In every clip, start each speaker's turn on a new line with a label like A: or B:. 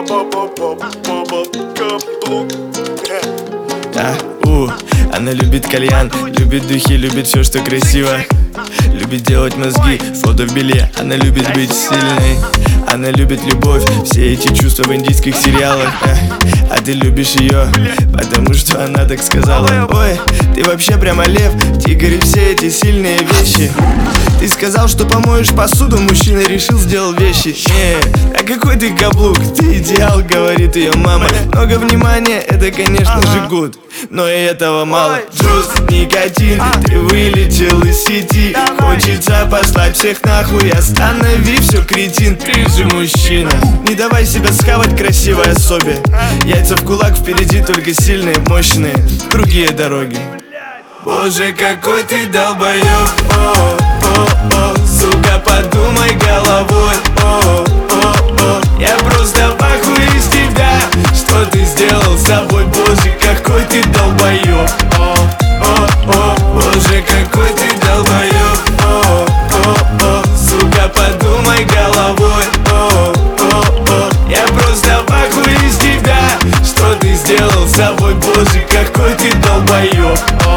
A: Она любит кальян, любит духи, любит все, что красиво. Любит делать мозги, фото в белье. Она любит быть сильной, она любит любовь, все эти чувства в индийских сериалах. А ты любишь ее, потому что она так сказала. Ой, ты вообще прямо лев, тигр и все эти сильные вещи. Ты сказал, что помоешь посуду, мужчина решил, сделал вещи. А какой ты каблук, ты идеал, говорит ее мама. Много внимания, это конечно же гуд, но и этого мало. Джуз, никотин, ты вылетел из сети. Хочется послать всех нахуй, останови все, кретин. Ты же мужчина, не давай себя схавать красивой особе. Яйца в кулак, впереди только сильные, мощные, другие дороги. Боже, какой ты долбоёб, сука, подумай головой, я просто в ахуе из тебя, что ты сделал с собой. Боже, какой ты долбоёб, боже, какой ты долбоёб, сука, подумай головой, я просто в ахуе из тебя, что ты сделал с собой. Боже, какой ты долбоёб,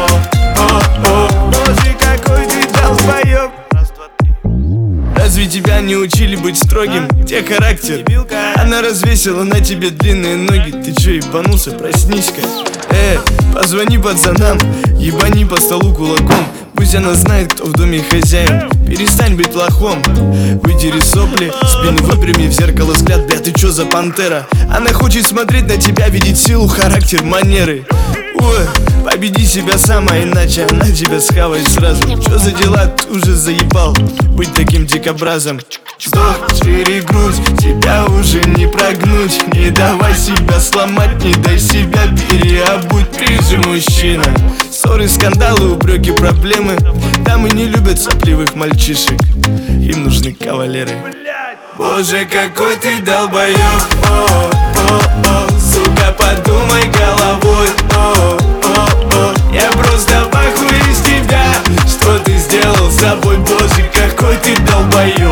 A: боже, какой ты долбоёб. Разве тебя не учили быть строгим? Где характер? Она развесила на тебе длинные ноги. Ты чё, ебанулся? Проснись-ка. Позвони пацанам, ебани по столу кулаком. Пусть она знает, кто в доме хозяин. Перестань быть лохом, вытери сопли, спину выпрями, в зеркало взгляд. Бля, ты чё за пантера? Она хочет смотреть на тебя, видеть силу, характер, манеры. Ой, победи себя сама, иначе она тебя схавает сразу. Чё за дела, ты уже заебал быть таким дикобразом. Вздох, шире грудь, тебя уже не прогнуть. Не давай себя сломать, не дай себя переобуть. Ты же мужчина. Ссоры, скандалы, упреки, проблемы. Дамы не любят сопливых мальчишек, им нужны кавалеры. Боже, какой ты долбоёб, сука, подумай головой, я просто в ахуе из тебя, что ты сделал с собой. Боже, какой ты долбоёб.